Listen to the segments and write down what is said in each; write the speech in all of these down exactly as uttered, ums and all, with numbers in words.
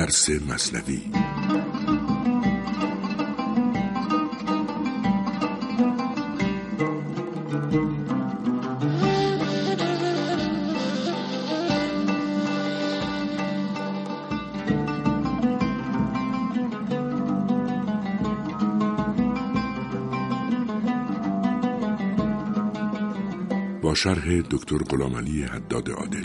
درس مثنوی. با شرح دکتر غلامعلی حداد عادل.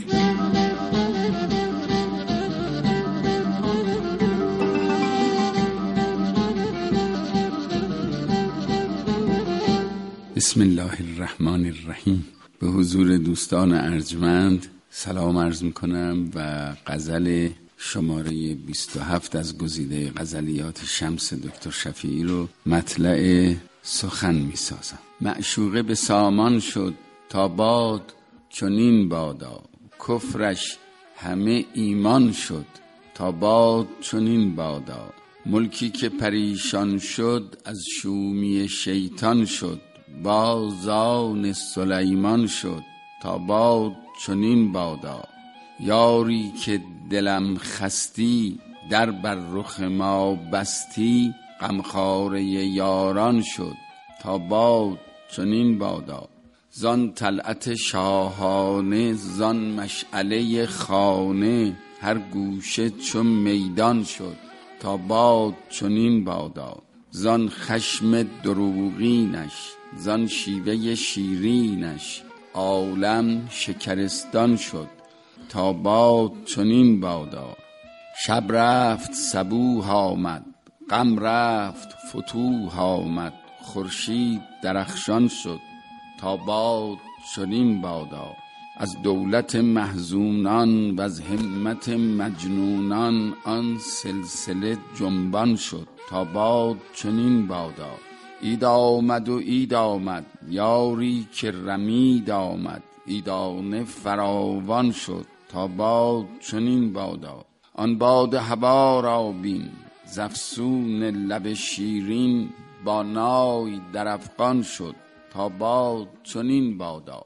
بسم الله الرحمن الرحیم. به حضور دوستان ارجمند سلام عرض میکنم و غزل شماره بیست و هفت از گزیده غزلیات شمس دکتر شفیعی رو مطلع سخن میسازم. معشوقه به سامان شد تا باد چنین بادا، کفرش همه ایمان شد تا باد چنین بادا. ملکی که پریشان شد از شومی شیطان شد، باز آن سلیمان شد تا باد چنین بادا. یاری که دلم خستی در بر رخ ما بستی، غمخواره یاران شد تا باد چنین بادا. زان طلعت شاهانه زان مشعله خانه، هر گوشه چون میدان شد تا باد چنین بادا. زان خشم دروغینش زان شیوه شیرینش، عالم شکرستان شد تا باد چنین بادا. شب رفت صبوح آمد، غم رفت فتوح آمد، خورشید درخشان شد تا باد چنین بادا. از دولت محزونان و از همت مجنونان، آن سلسله جنبان شد تا باد چنین بادا. عید آمد و عید آمد، یاری که رمید آمد، عیدانه فراوان شد تا باد چنین بادا. آن باد هوا را بین ز افسون لب شیرین، با نای در افغان شد تا باد چنین بادا.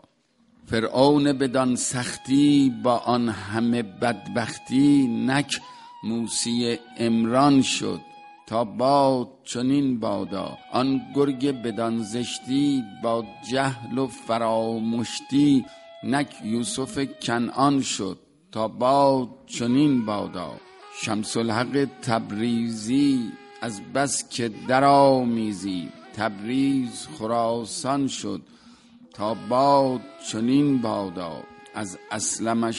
فرعون بدان سختی با آن همه بدبختی، نک موسی عمران شد تا باد چنین بادا. آن گرگ بدان زشتی با جهل و فرامشتی، نک یوسف کنعان شد تا باد چنین بادا. شمس الحق تبریزی از بس که درآمیزی، تبریز خراسان شد تا باد چنین بادا. از اسلم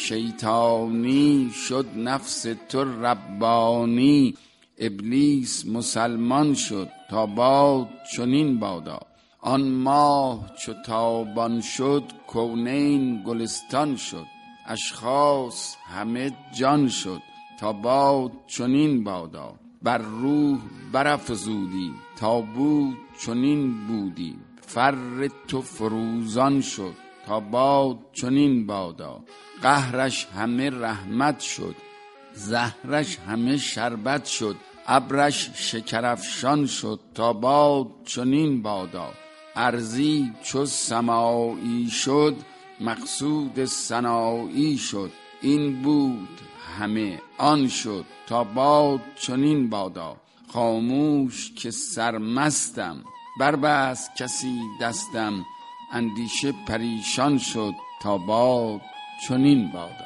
شیطانی شد نفس تو ربانی، ابلیس مسلمان شد تا باد چنین بادا. آن ماه چو تابان شد کونین گلستان شد، اشخاص همه جان شد تا باد چنین بادا. بر روح برافزودی تا بود چنین بودی، فر تو فروزان شد تا باد چنین بادا. قهرش همه رحمت شد، زهرش همه شربت شد، ابرش شکرافشان شد تا باد چنین بادا. ارضی چو سماعی شد، مقصود سنایی شد، این بود همه آن شد تا باد چنین بادا. خاموش که سرمستم بربست کسی دستم، اندیشه پریشان شد تا باد چنین بادا.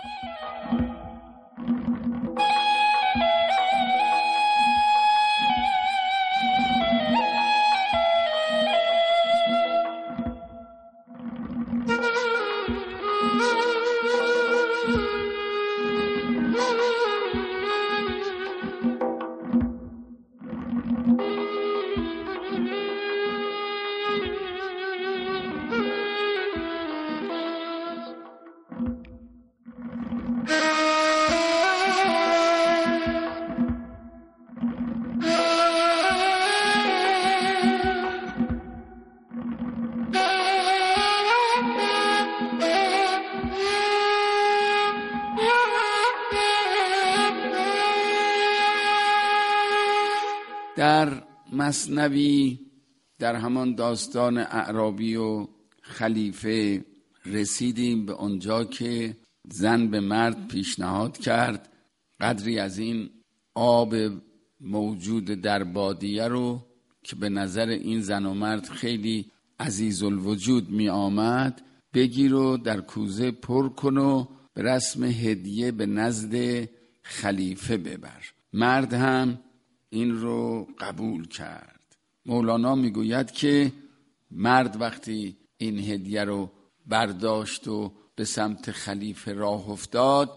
در مثنوی در همان داستان اعرابی و خلیفه رسیدیم به اونجا که زن به مرد پیشنهاد کرد قدری از این آب موجود در بادیه رو که به نظر این زن و مرد خیلی عزیز الوجود می آمد بگیر و در کوزه پر کن و به رسم هدیه به نزد خلیفه ببر. مرد هم این رو قبول کرد. مولانا میگوید که مرد وقتی این هدیه رو برداشت و به سمت خلیفه راه افتاد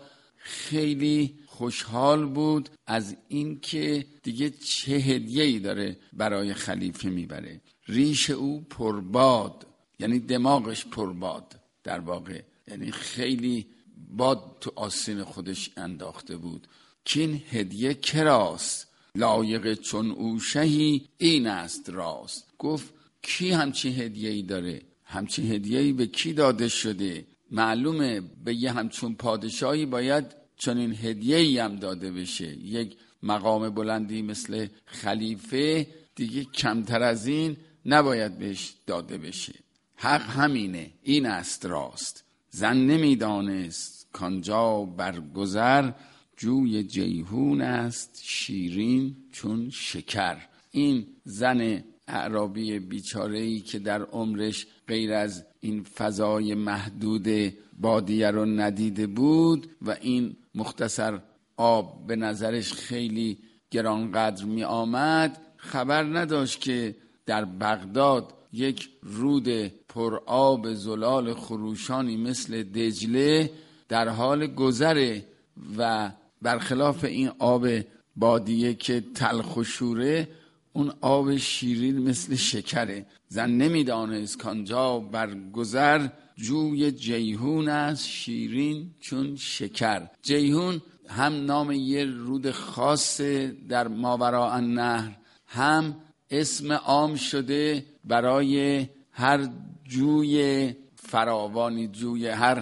خیلی خوشحال بود از این که دیگه چه هدیه‌ای داره برای خلیفه میبره. ریش او پرباد، یعنی دماغش پرباد در واقع، یعنی خیلی باد تو آستین خودش انداخته بود که این هدیه کراست، لایق چون او شهی این است راست. گفت کی همچین هدیه‌ای داره؟ همچین هدیه‌ای به کی داده شده؟ معلومه به یه همچون پادشاهی باید چنین هدیه‌ای هم داده بشه. یک مقام بلندی مثل خلیفه دیگه کمتر از این نباید بهش داده بشه. حق همینه، این است راست. زن نمیدانست کانجا برگذر، جوی جیهون است شیرین چون شکر. این زن اعرابی بیچاره‌ای که در عمرش غیر از این فضای محدود بادیه رو ندیده بود و این مختصر آب به نظرش خیلی گرانقدر می آمد، خبر نداشت که در بغداد یک رود پر آب زلال خروشانی مثل دجله در حال گذره و برخلاف این آب بادیه که تلخ و شوره، اون آب شیرین مثل شکره. زن نمیدانست کانجا برگذر، جوی جیهون است شیرین چون شکر. جیهون هم نام یه رود خاص در ماوراء النهر، هم اسم عام شده برای هر جوی فراوانی، جوی هر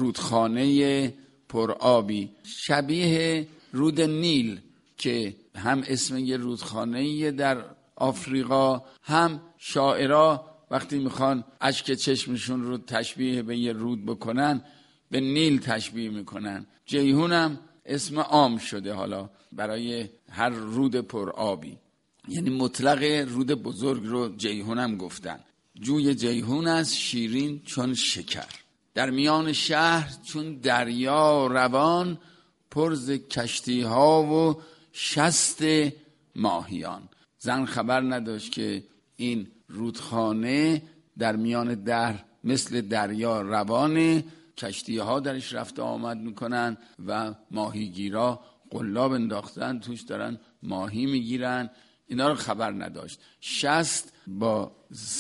رودخانه پرآبی، شبیه رود نیل که هم اسم یه رودخانه‌ای در آفریقا، هم شاعرها وقتی میخوان اشک چشمشون رو تشبیه به یه رود بکنن به نیل تشبیه میکنن. جیهون هم اسم عام شده حالا برای هر رود پرآبی، یعنی مطلق رود بزرگ رو جیهون هم گفتن. جوی جیهون است شیرین چون شکر، در میان شهر چون دریا روان، پرز کشتی ها و شست ماهیان. زن خبر نداشت که این رودخانه در میان در مثل دریا روانه، کشتی ها درش رفت آمد میکنن و ماهیگیرا قلاب انداختن توش دارن ماهی میگیرن. اینا رو خبر نداشت. شست با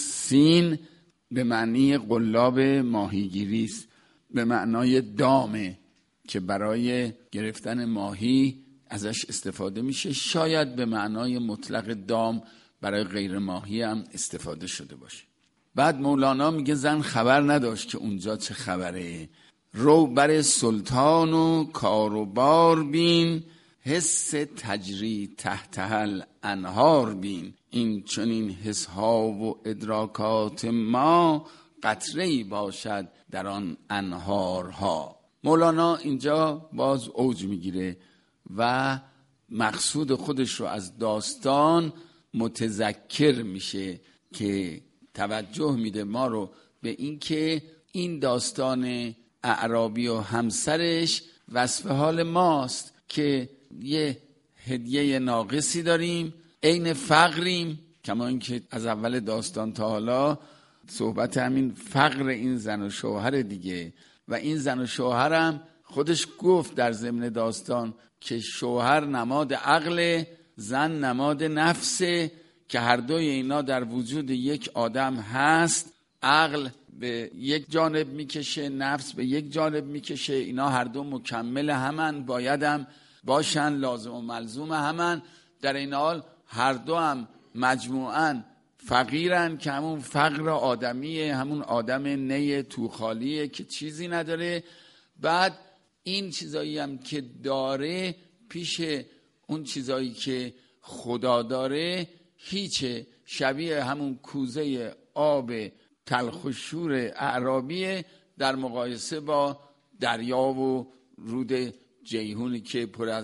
سین به معنی قلاب ماهیگیری است، به معنای دامه که برای گرفتن ماهی ازش استفاده میشه. شاید به معنای مطلق دام برای غیر ماهی هم استفاده شده باشه. بعد مولانا میگه زن خبر نداشت که اونجا چه خبره. رو بر سلطان و کار و بار بین، حس تجری تحتها انهار بین. این چنین حس ها و ادراکات ما، قطره‌ای باشد در آن انهارها. مولانا اینجا باز اوج میگیره و مقصود خودش رو از داستان متذکر میشه که توجه میده ما رو به این که این داستان اعرابی و همسرش وصف حال ماست که یه هدیه ناقصی داریم، عین فقریم، کما اینکه از اول داستان تا حالا صحبت همین فقر این زن و شوهر دیگه. و این زن و شوهرم خودش گفت در ضمن داستان که شوهر نماد عقل، زن نماد نفسه، که هر دوی اینا در وجود یک آدم هست. عقل به یک جانب میکشه، نفس به یک جانب میکشه. اینا هر دو مکمل همن، باید هم باشن، لازم و ملزوم همن. در این حال هر دو هم مجموعاً فقیرن که همون فقر آدمیه، همون آدم نی توخالیه که چیزی نداره. بعد این چیزایی هم که داره پیش اون چیزایی که خدا داره هیچه، شبیه همون کوزه آب تلخ و شور اعرابیه در مقایسه با دریا و رود جیهونی که پر از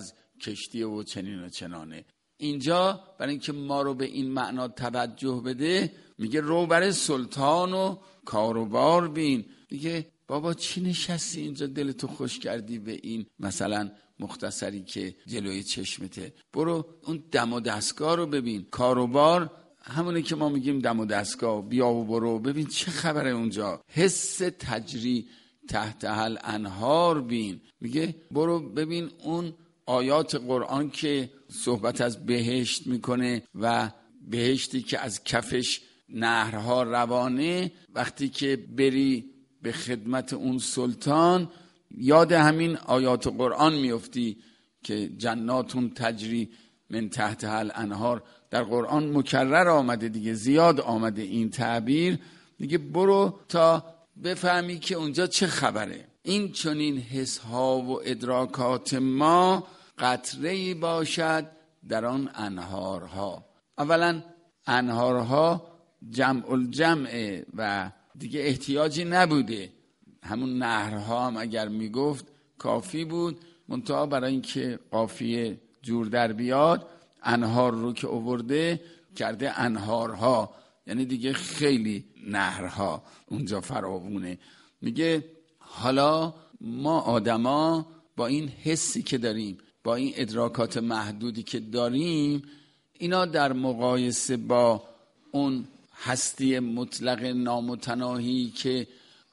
کشتیه و چنین و چنانه. اینجا برای اینکه ما رو به این معنا توجه بده میگه رو بر سلطان و کاروبار بین. دیگه بابا چی نشستی اینجا دلتو خوش کردی به این مثلا مختصری که جلوی چشمته؟ برو اون دم و دستگاه رو ببین. کاروبار همونه که ما میگیم دم و دستگاه، بیا و برو ببین چه خبره اونجا. حس تجری تحت الانهار بین. میگه برو ببین اون آیات قرآن که صحبت از بهشت میکنه و بهشتی که از کفش نهرها روانه. وقتی که بری به خدمت اون سلطان یاد همین آیات قرآن میفتی که جناتون تجری من تحت الانهار در قرآن مکرر آمده دیگه، زیاد آمده این تعبیر. دیگه برو تا بفهمی که اونجا چه خبره. این چنین حس ها و ادراکات ما قطره‌ای باشد در آن انهارها. اولا انهارها جمع الجمعه و دیگه احتیاجی نبوده. همون نهرها هم اگر میگفت کافی بود، منتها برای اینکه قافیه جور در بیاد انهار رو که آورده کرده انهارها، یعنی دیگه خیلی نهرها اونجا فراوونه. میگه حالا ما آدما با این حسی که داریم، با این ادراکات محدودی که داریم، اینا در مقایسه با اون هستی مطلق نامتناهی که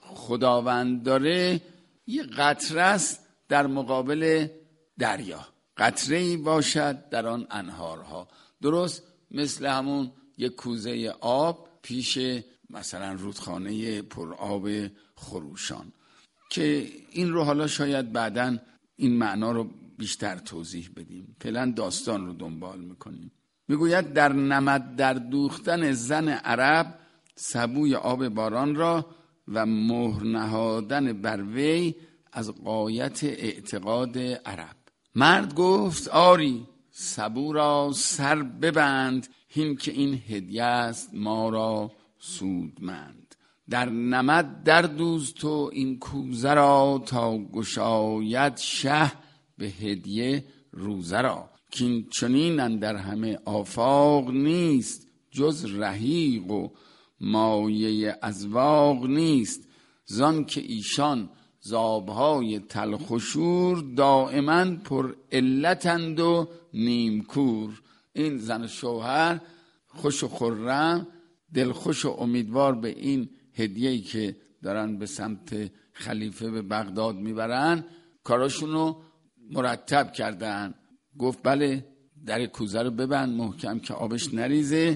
خداوند داره یه قطره است در مقابل دریا. قطره‌ای باشد در آن انهارها. درست مثل همون یک کوزه آب پیش مثلا رودخانه پر آب خروشان، که این رو حالا شاید بعداً این معنا رو بیشتر توضیح بدیم. فعلا داستان رو دنبال میکنیم. میگوید در نمد در دوختن زن عرب سبوی آب باران را و مهر نهادن بر وی از غایت اعتقاد عرب. مرد گفت آری سبو را سر ببند، هین که این هدیه است ما را سودمند. در نمد در دوز تو این کوزه را، تا گشاید شه به هدیه روزه را. کین چنین اندر همه آفاق نیست، جز رحیق و مایه ازواق نیست. زان که ایشان زابهای تلخ و شور، دائما پر علتند و نیمکور. این زن و شوهر خوش و خرم، دلخوش و امیدوار به این هدیه‌ای که دارن به سمت خلیفه به بغداد میبرن، کاراشونو مرتب کردن. گفت بله در کوزه رو ببند محکم که آبش نریزه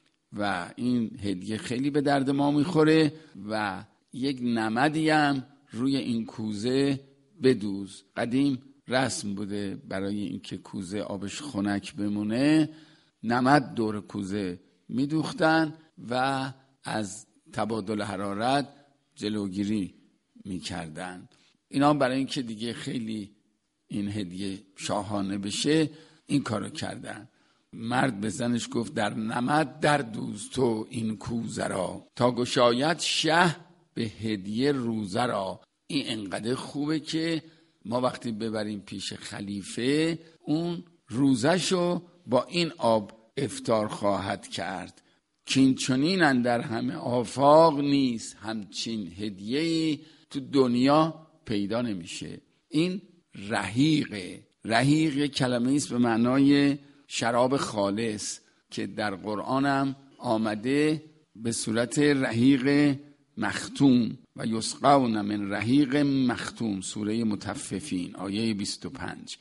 و این هدیه خیلی به درد ما میخوره و یک نمدی هم روی این کوزه بدوز. قدیم رسم بوده برای اینکه کوزه آبش خنک بمونه نمد دور کوزه میدوختن و از تبادل حرارت جلوگیری میکردن. اینا برای اینکه دیگه خیلی این هدیه شاهانه بشه این کارو کردن. مرد به زنش گفت در نمد در دوز تو این کوزه را، تا گشاید شه به هدیه روزه را. این انقدر خوبه که ما وقتی ببریم پیش خلیفه اون روزشو با این آب افطار خواهد کرد. کین چنین اندر همه آفاق نیست، همچین هدیه‌ای تو دنیا پیدا نمیشه. این رحیقه. رحیق یک کلمه است به معنای شراب خالص که در قرآن هم آمده به صورت رحیق مختوم و یسقون من رحیق مختوم، سوره مطففین آیه بیست و پنج،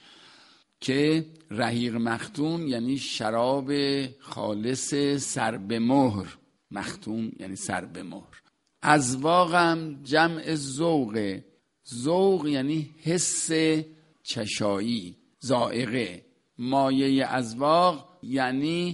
که رحیق مختوم یعنی شراب خالص سر به مهر. مختوم یعنی سر به مهر. ازواق هم جمع ذوقه. ذوق یعنی حس چشایی، ذائقه. مایه ازواق یعنی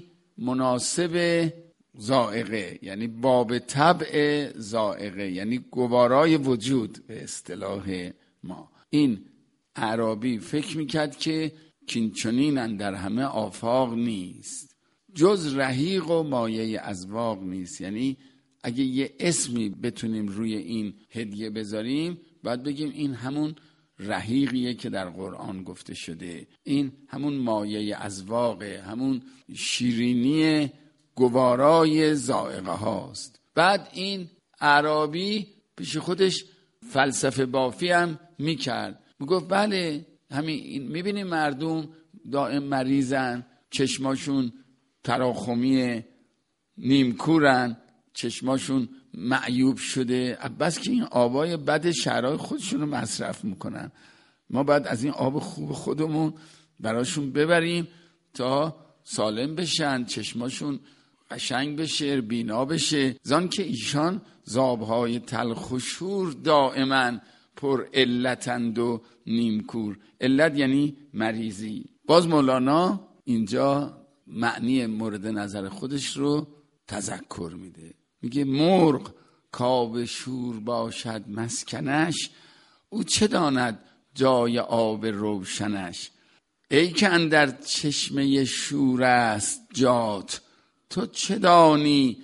مناسب ذائقه، یعنی باب طبع ذائقه، یعنی گوارای وجود به اصطلاح ما. این اعرابی فکر میکرد که کینچنین در همه آفاق نیست، جز رحیق و مایه ازواق نیست. یعنی اگه یه اسمی بتونیم روی این هدیه بذاریم باید بگیم این همون رحیقیه که در قرآن گفته شده. این همون مایه اذواقه، همون شیرینی گوارای ذائقه هاست. بعد این اعرابی پیش خودش فلسفه بافی هم میکرد، میگفت بله همین میبینیم مردم دائم مریضن، چشماشون تراخمی، نیمکورن، چشماشون معیوب شده، بس که این آبای بد شهرهای خودشون رو مصرف میکنن. ما باید از این آب خوب خودمون براشون ببریم تا سالم بشن، چشماشون قشنگ بشه، بینا بشه. زان که ایشان زابهای تلخ و شور دائما پر علتند و نیمکور. علت یعنی مریضی. باز مولانا اینجا معنی مورد نظر خودش رو تذکر میده، میگه مرغ کآب شور باشد مسکنش، او چه داند جای آب روشنش. ای که اندر چشمه شور است جات، تو چه دانی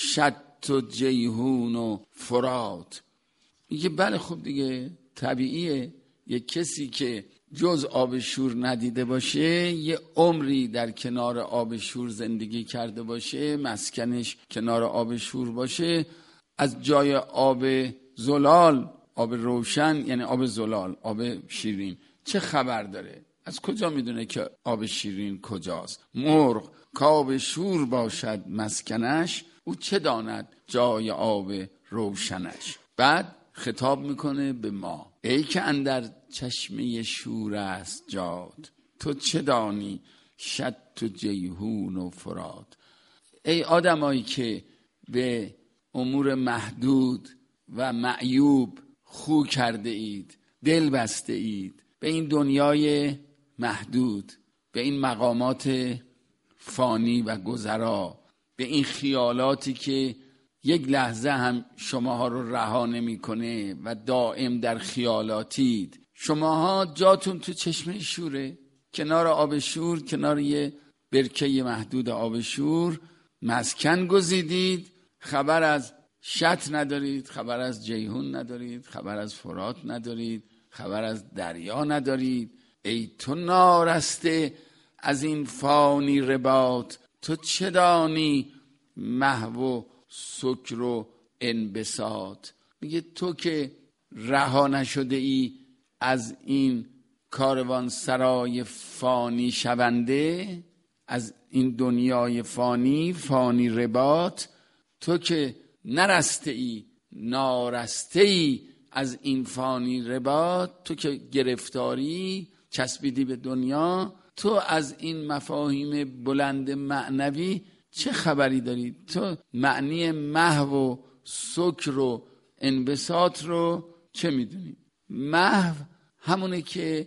شط و جیحون و فرات. میگه بله خب دیگه طبیعیه یک کسی که جز آب شور ندیده باشه، یه عمری در کنار آب شور زندگی کرده باشه، مسکنش کنار آب شور باشه، از جای آب زلال، آب روشن یعنی آب زلال، آب شیرین چه خبر داره؟ از کجا میدونه که آب شیرین کجاست؟ مرغ کآب شور باشد مسکنش، او چه داند جای آب روشنش. بعد خطاب میکنه به ما، ای که اندر چشمه شور است جاد، تو چه دانی شط و جیحون و فرات. ای آدمایی که به امور محدود و معیوب خو کرده اید، دل بسته اید به این دنیای محدود، به این مقامات فانی و گذرا، به این خیالاتی که یک لحظه هم شماها رو رها نمی‌کنه و دائم در خیالاتید. شماها جاتون تو چشمه شوره، کنار آب شور، کنار یه برکه محدود آب شور مسکن گزیدید، خبر از شط ندارید، خبر از جیحون ندارید، خبر از فرات ندارید، خبر از دریا ندارید. ای تو نارسته از این فانی رباط، تو چه دانی محو و سکر و انبساط. میگه تو که رها نشده ای از این کاروان سرای فانی شونده، از این دنیای فانی، فانی رباط، تو که نرسته ای، نارسته ای از این فانی رباط، تو که گرفتاری چسبیدی به دنیا، تو از این مفاهیم بلند معنوی چه خبری داری؟ تو معنی محو و سکر و انبساط رو چه میدونی؟ محو همونه که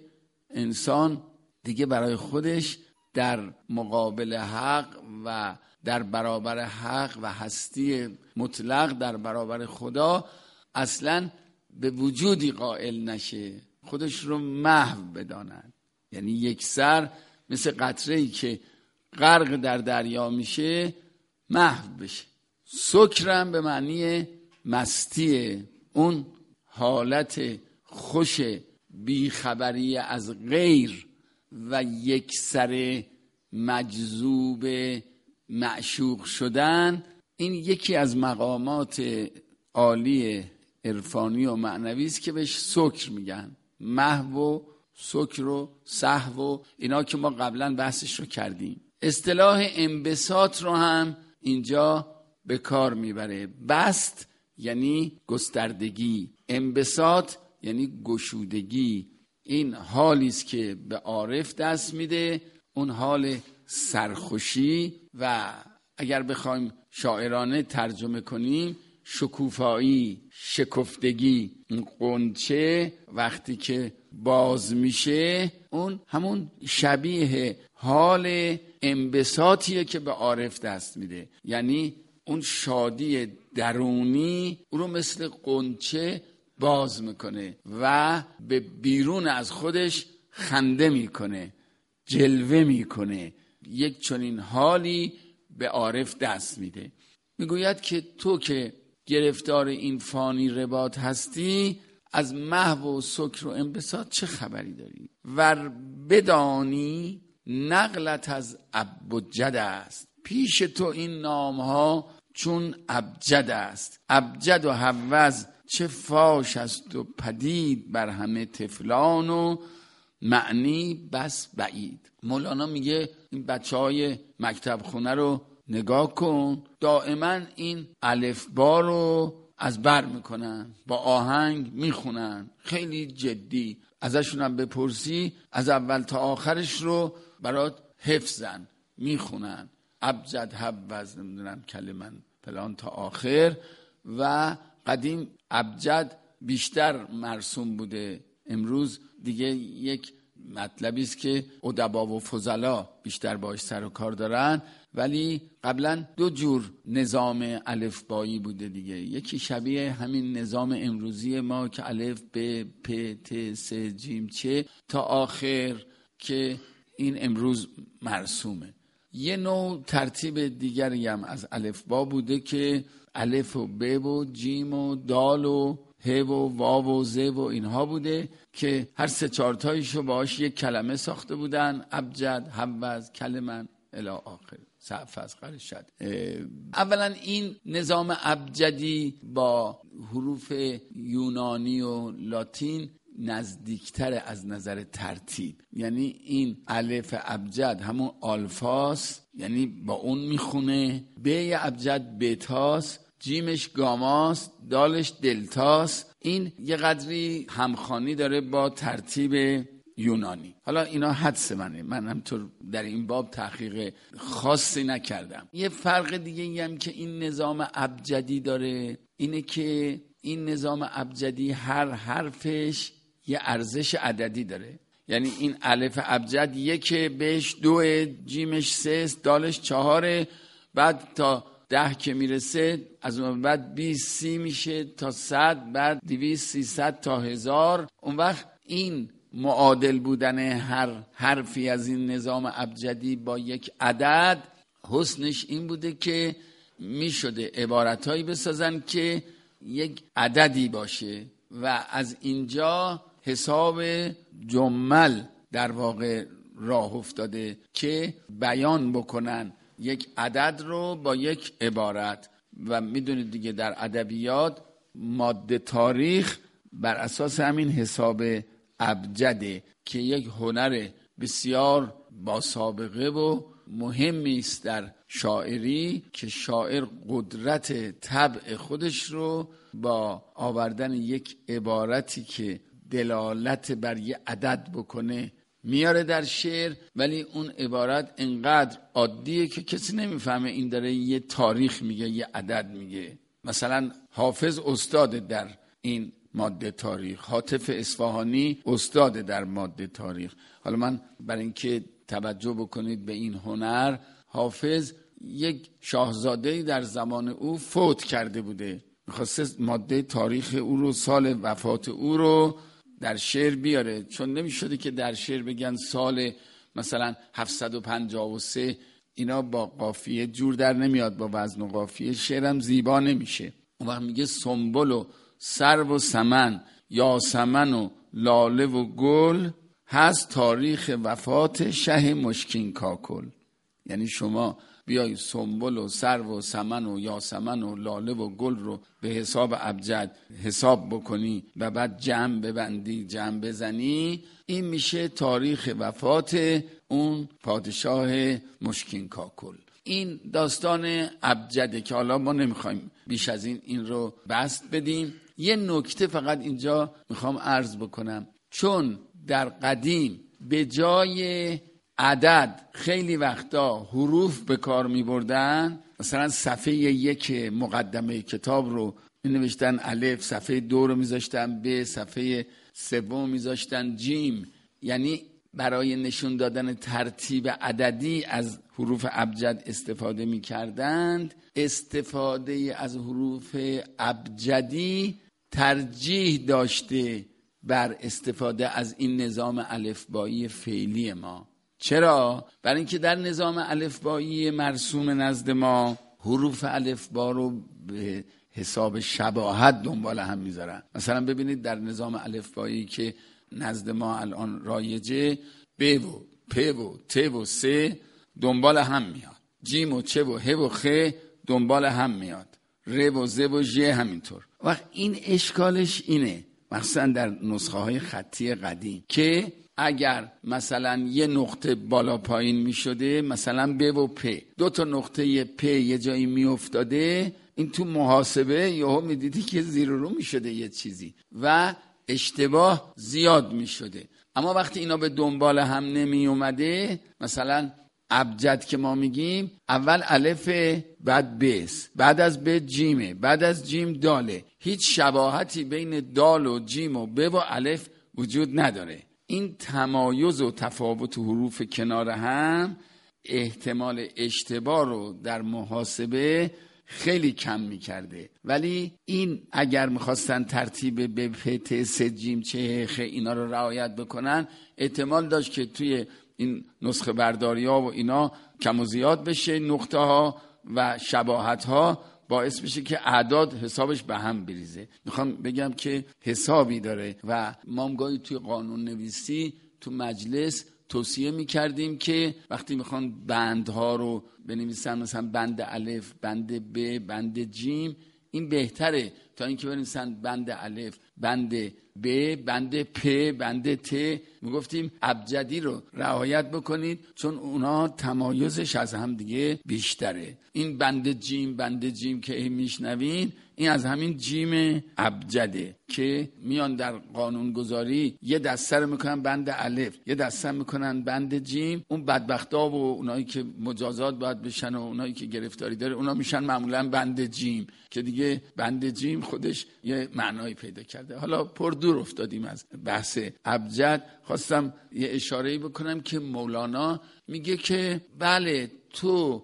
انسان دیگه برای خودش در مقابل حق و در برابر حق و هستی مطلق در برابر خدا اصلا به وجودی قائل نشه، خودش رو محو بداند. یعنی یک سر مثل قطره‌ای که غرق در دریا میشه محو بشه. سکرم به معنی مستیه، اون حالت خوش بیخبری از غیر و یک سر مجذوب معشوق شدن. این یکی از مقامات عالی عرفانی و معنوی است که بهش سکر میگن. محو و سکر و سهو و اینا که ما قبلا بحثش رو کردیم. اصطلاح انبساط رو هم اینجا به کار میبره. بسط یعنی گستردگی، انبساط یعنی گشودگی. این حالی است که به عارف دست میده، اون حال سرخوشی و اگر بخوایم شاعرانه ترجمه کنیم شکوفایی، شکفتگی. این غنچه وقتی که باز میشه اون همون شبیه حال انبساطیه که به عارف دست میده، یعنی اون شادی درونی او رو مثل غنچه باز میکنه و به بیرون از خودش خنده میکنه، جلوه میکنه. یک چنین حالی به عارف دست میده. میگوید که تو که گرفتار این فانی رباط هستی، از محو و سکر و انبساط چه خبری داری؟ ور بدانی نقلت از ابجد است، پیش تو این نامها چون ابجد است. ابجد و هوز چه فاش است و پدید بر همه طفلان و معنی بس بعید. مولانا میگه این بچه های مکتب خونه رو نگاه کن، دائما این الفبا رو از بر میکنن، با آهنگ میخونن، خیلی جدی. ازشون هم بپرسی از اول تا آخرش رو برات حفظن، میخونن. ابجد هوز نمیدونم کلمن فلان تا آخر. و قدیم ابجد بیشتر مرسوم بوده، امروز دیگه یک مطلبی است که ادبا و فضلا بیشتر باش سر و کار دارن، ولی قبلا دو جور نظام الفبایی بوده دیگه. یکی شبیه همین نظام امروزی ما که الف ب پ ت س جیم چه تا آخر که این امروز مرسومه. یه نوع ترتیب دیگری هم از الفبا بوده که الف و ب و جیم و دال و ه و واو و ز و اینها بوده که هر سه چهارتایشو باهاش یک کلمه ساخته بودن. ابجد، هوز، کلمن الی آخر، صف از قرشد. اولا این نظام ابجدی با حروف یونانی و لاتین نزدیکتر از نظر ترتیب. یعنی این الف ابجد همون آلفاس، یعنی با اون میخونه. ب ابجد بتاس، جیمش گاماس، دالش دلتاس. این یه قدری همخوانی داره با ترتیب یونانی. حالا اینا حدس منه، من همطور در این باب تحقیق خاصی نکردم. یه فرق دیگه ای هم که این نظام ابجدی داره اینه که این نظام ابجدی هر حرفش یه ارزش عددی داره. یعنی این الف ابجد یک، بهش دو، جیمش سه، دالش چهاره، بعد تا ده که میرسه از اون بعد بیست، سی میشه تا صد، بعد دویست، سیصد تا هزار. اون وقت این معادل بودن هر حرفی از این نظام ابجدی با یک عدد، حسنش این بوده که میشده عبارتهایی بسازن که یک عددی باشه و از اینجا حساب جمل در واقع راه افتاده که بیان بکنن یک عدد رو با یک عبارت. و میدونید دیگه در ادبیات ماده تاریخ بر اساس همین حساب ابجده که یک هنر بسیار با سابقه و مهمی است در شاعری که شاعر قدرت طبع خودش رو با آوردن یک عبارتی که دلالت بر یه عدد بکنه میاره در شعر، ولی اون عبارت انقدر عادیه که کسی نمیفهمه این داره یه تاریخ میگه، یه عدد میگه. مثلا حافظ استاد در این ماده تاریخ، حاطف اصفهانی استاد در ماده تاریخ. حالا من برای اینکه توجه بکنید به این هنر، حافظ یک شاهزاده‌ای در زمان او فوت کرده بوده، میخواسته ماده تاریخ او رو، سال وفات او رو در شعر بیاره، چون نمیشده که در شعر بگن سال مثلا هفتصد و پنجاه و سه، اینا با قافیه جور در نمیاد، با وزن و قافیه شعرم زیبا نمیشه. اون وقت میگه سنبل و سرو و سمن، یاسمن و لاله و گل، هست تاریخ وفات شه مشکین کاکل. یعنی شما بیای سنبل و سرو و سمن و یاسمن و لاله و گل رو به حساب ابجد حساب بکنی و بعد جمع ببندی، جمع بزنی، این میشه تاریخ وفات اون پادشاه مشکین کاکل. این داستان ابجده که حالا ما نمیخوایم بیش از این این رو بسط بدیم. یه نکته فقط اینجا میخوام عرض بکنم، چون در قدیم به جای عدد خیلی وقتا حروف به کار می بردن. مثلا صفحه یک مقدمه کتاب رو می نوشتن الف، صفحه دو رو می زاشتن ب، صفحه سوم می زاشتن جیم. یعنی برای نشون دادن ترتیب عددی از حروف ابجد استفاده می کردند. استفاده از حروف ابجدی ترجیح داشته بر استفاده از این نظام الفبایی فعلی ما. چرا؟ برای اینکه در نظام الفبایی مرسوم نزد ما حروف الفبا رو به حساب شباهت دنبال هم میذارن. مثلا ببینید در نظام الفبایی که نزد ما الان رایجه، ب و پ و ت و س دنبال هم میاد، جیم و چه و ه و خ دنبال هم میاد، ر و ز و ژ همینطور. وقت این اشکالش اینه، مثلا در نسخه های خطی قدیم، که اگر مثلا یه نقطه بالا پایین می شده، مثلا ب و پ، دو تا نقطه پ یه جایی می افتاده، این تو محاسبه یهو می دیدی که زیر و رو می شده یه چیزی و اشتباه زیاد می شده. اما وقتی اینا به دنبال هم نمی اومده، مثلا ابجد که ما میگیم اول الف بعد بس، بعد از ب جیمه، بعد از جیم داله، هیچ شباهتی بین دال و جیم و ب و الف وجود نداره. این تمایز و تفاوت حروف کنار هم احتمال اشتباه رو در محاسبه خیلی کم میکرده. ولی این اگر میخواستن ترتیب ب پ ت س جیم چه خ اینا رو رعایت بکنن، احتمال داشت که توی این نسخه برداری ها و اینا کم و زیاد بشه، نقطه ها و شباهت ها باعث بشه که اعداد حسابش به هم بریزه. میخوام بگم که حسابی داره و ما گاهی توی قانون نویسی تو مجلس توصیه میکردیم که وقتی میخوان بندها رو بنویسن، مثلا بند الف، بند ب، بند جیم، این بهتره تا اینکه بنویسن بند الف، بند ب، بند پ، بند ت. میگفتیم ابجدی رو رعایت بکنید چون اونا تمایزش از هم دیگه بیشتره. این بند جیم، بند جیم که میشنوین، این از همین جیم ابجده که میان در قانون گذاری یه دسته رو میکنن بند الف، یه دسته میکنن بند جیم. اون بدبختا و اونایی که مجازات باید بشن و اونایی که گرفتاری داره، اونا میشن معمولا بند جیم، که دیگه بند جیم خودش یه معنایی پیدا کرده. حالا پر دور افتادیم از بحث ابجد. خواستم یه اشاره‌ای بکنم که مولانا میگه که بله تو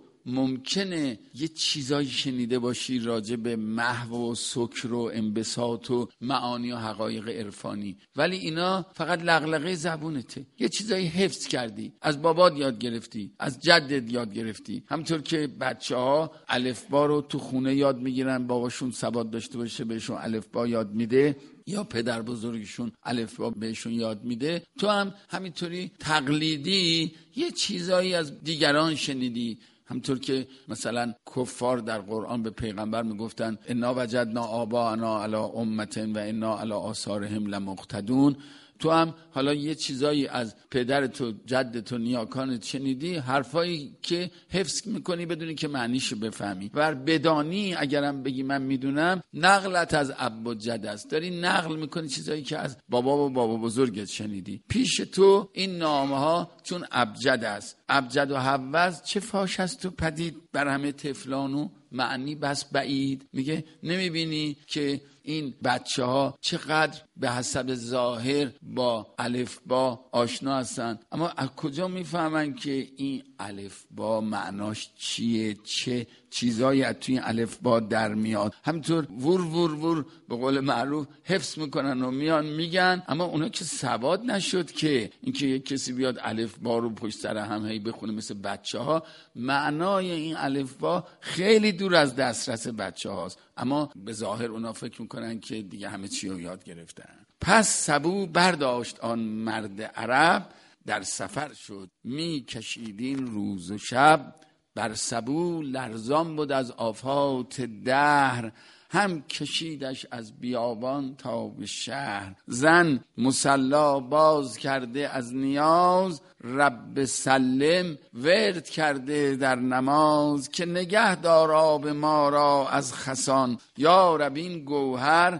ممکنه یه چیزایی شنیده باشی راجع به محو و سکر و انبساط و معانی و حقایق عرفانی، ولی اینا فقط لغلقه زبونته. یه چیزایی حفظ کردی، از بابات یاد گرفتی، از جدت یاد گرفتی. همطور که بچه ها الفبا رو تو خونه یاد میگیرن، باباشون سواد داشته باشه بهشون الفبا یاد میده یا پدر بزرگشون الفبا بهشون یاد میده، تو هم همینطوری تقلیدی یه چیزایی از دیگران شنیدی. همطور که مثلا کفار در قرآن به پیغمبر میگفتن انا وجدنا آباءنا علی امة و انا علی آثارهم لمقتدون، تو هم حالا یه چیزایی از پدرت و جدت و نیاکانت شنیدی، حرفایی که حفظ میکنی بدونی که معنیشو بفهمی. و بدانی اگرم بگی من میدونم، نقلت از اب و جد است، داری نقل میکنی چیزایی که از بابا و بابا بزرگت شنیدی. پیش تو این نامه ها چون ابجد است، ابجد و حوض چه فاش است و پدید بر همه طفلانو معنی بس بعید. میگه نمیبینی که این بچه ها چقدر به حسب ظاهر با الفبا آشنا هستن، اما از کجا میفهمن که این الفبا معناش چیه، چه چیزایی از توی الفبا در میاد. همینطور ور ور ور به قول معروف حفظ میکنن و میان میگن، اما اونا که سواد نشد که اینکه یک کسی بیاد الفبا رو پشت سر هم هی بخونه مثل بچه ها. معنای این الفبا خیلی دور از دسترس بچه هاست، اما به ظاهر اونا فکر میکنن که دیگه همه چی رو یاد گرفتن. پس سبو برداشت آن مرد عرب، در سفر شد می کشیدین روز و شب. بر سبو لرزان بود از آفات دهر، هم کشیدش از بیابان تا به شهر. زن مصلا باز کرده از نیاز، رب سلم ورد کرده در نماز. که نگه دار آب ما را از خسان، یا رب این گوهر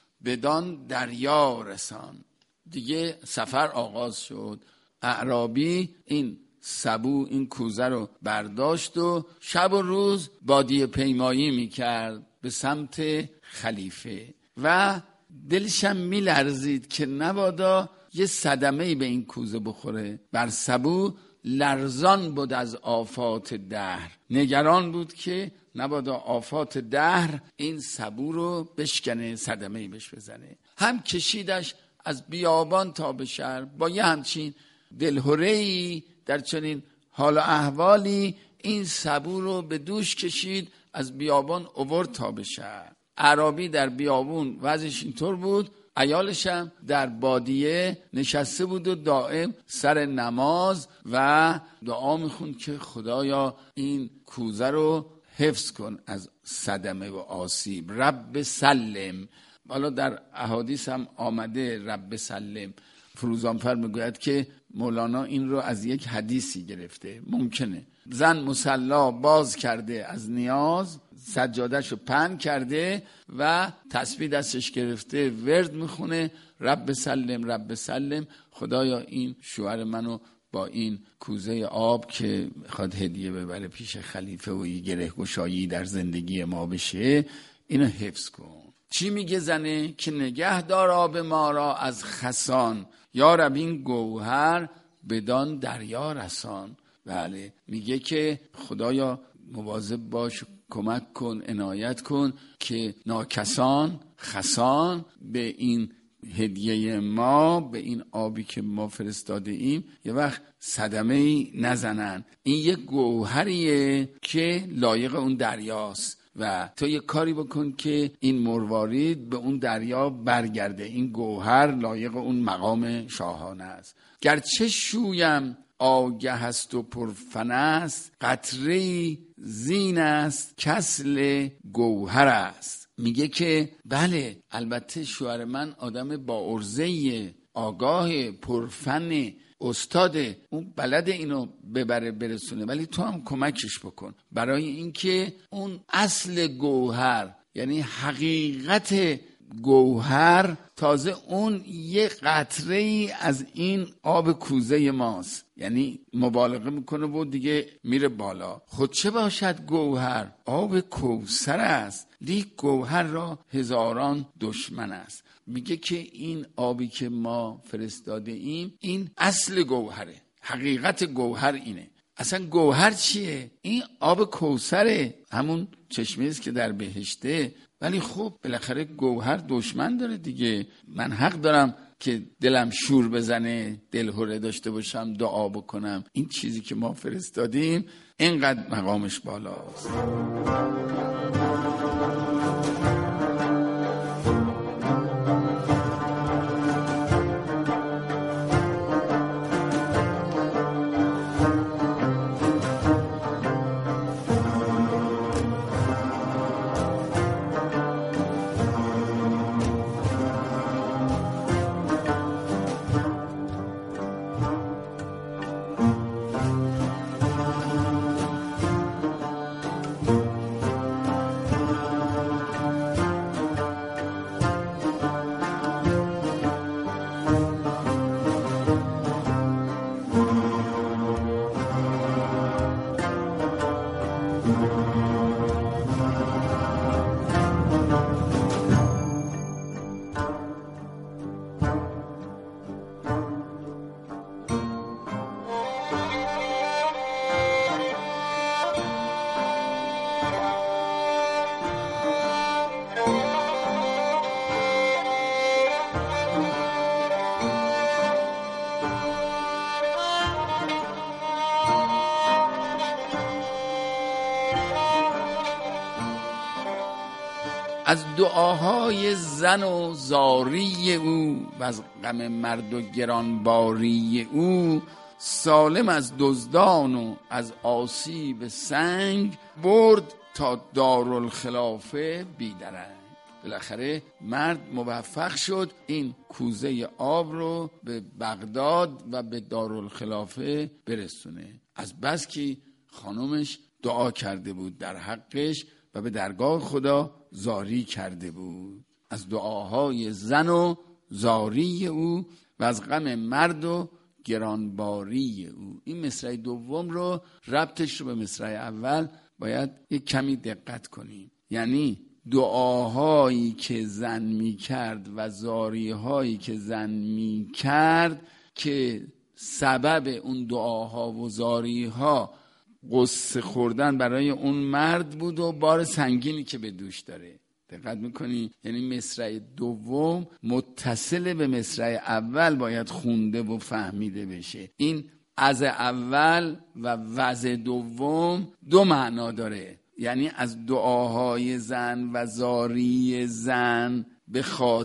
بدان دریا رسان. دیگه سفر آغاز شد. اعرابی این سبو، این کوزه رو برداشت و شب و روز بادیه پیمایی میکرد به سمت خلیفه و دلشم میلرزید که نبادا یه صدمه‌ای به این کوزه بخوره. بر سبو لرزان بود از آفات دهر، نگران بود که نبادا آفات دهر این سبو رو بشکنه، صدمه‌ای بهش بزنه. هم کشیدش از بیابان تا به شهر. با یه همچین دلهره‌ای در چنین حال و احوالی این سبو رو به دوش کشید، از بیابان آورد تا به شهر. اعرابی در بیابون وضعش اینطور بود، عیالش هم در بادیه نشسته بود و دائم سر نماز و دعا میخوند که خدایا این کوزه رو حفظ کن از صدمه و آسیب، رب سلم. حالا در احادیث هم آمده رب سلم. فروزانفر میگوید که مولانا این رو از یک حدیثی گرفته. ممکنه زن مصلا باز کرده از نیاز، سجادش رو پهن کرده و تسبیح دستش گرفته، ورد میخونه رب سلم رب سلم، خدایا این شوهر منو با این کوزه آب که خواد هدیه ببره پیش خلیفه و یه گره گشایی در زندگی ما بشه، اینو حفظ کن. چی میگه زنه؟ که نگه دار آب ما را از خسان، یا رب این گوهر بدان دریا رسان. بله، میگه که خدایا مواظب باش، کمک کن، عنایت کن که ناکسان خسان به این هدیه ما، به این آبی که ما فرستاده ایم، یه وقت صدمه ای نزنن. این یک گوهریه که لایق اون دریاست و تو یه کاری بکن که این مروارید به اون دریا برگرده. این گوهر لایق اون مقام شاهانه است. گرچه شویم آگه است و پرفن است، قطره زین است کسل گوهر است. میگه که بله البته شوهر من آدم با عرضه، آگاه، پرفن، استاده، اون بلد اینو ببره برسونه، ولی تو هم کمکش بکن برای اینکه اون اصل گوهر، یعنی حقیقت گوهر، تازه اون یه قطره ای از این آب کوزه ماست، یعنی مبالغه میکنه و دیگه میره بالا. خود چه باشد گوهر؟ آب کوثر است، لیک گوهر را هزاران دشمن است. میگه که این آبی که ما فرستاده ایم این اصل گوهره، حقیقت گوهر اینه. اصلا گوهر چیه؟ این آب کوثره، همون چشمه است که در بهشته. ولی خب بالاخره گوهر دشمن داره دیگه. من حق دارم که دلم شور بزنه، دلهره داشته باشم، دعا بکنم. این چیزی که ما فرستادیم اینقدر مقامش بالاست. از دعاهای زن و زاری او و از غم مرد و گرانباری او، سالم از دزدان و از آسیب سنگ، برد تا دارالخلافه بیدرنگ. بالاخره مرد موفق شد این کوزه آب رو به بغداد و به دارالخلافه برسونه، از بس که خانومش دعا کرده بود در حقش و به درگاه خدا زاری کرده بود. از دعاهای زن و زاری او و از غم مرد و گرانباری او. این مصرع دوم رو ربطش رو به مصرع اول باید یک کمی دقت کنیم. یعنی دعاهایی که زن می کرد و زاریهایی که زن می کرد که سبب اون دعاها و زاریها قصه خوردن برای اون مرد بود و بار سنگینی که به دوش داره. دقت میکنی؟ یعنی مصرع دوم متصل به مصرع اول باید خونده و فهمیده بشه. این از اول و وز دوم دو معنا داره. یعنی از دعاهای زن و زاری زن به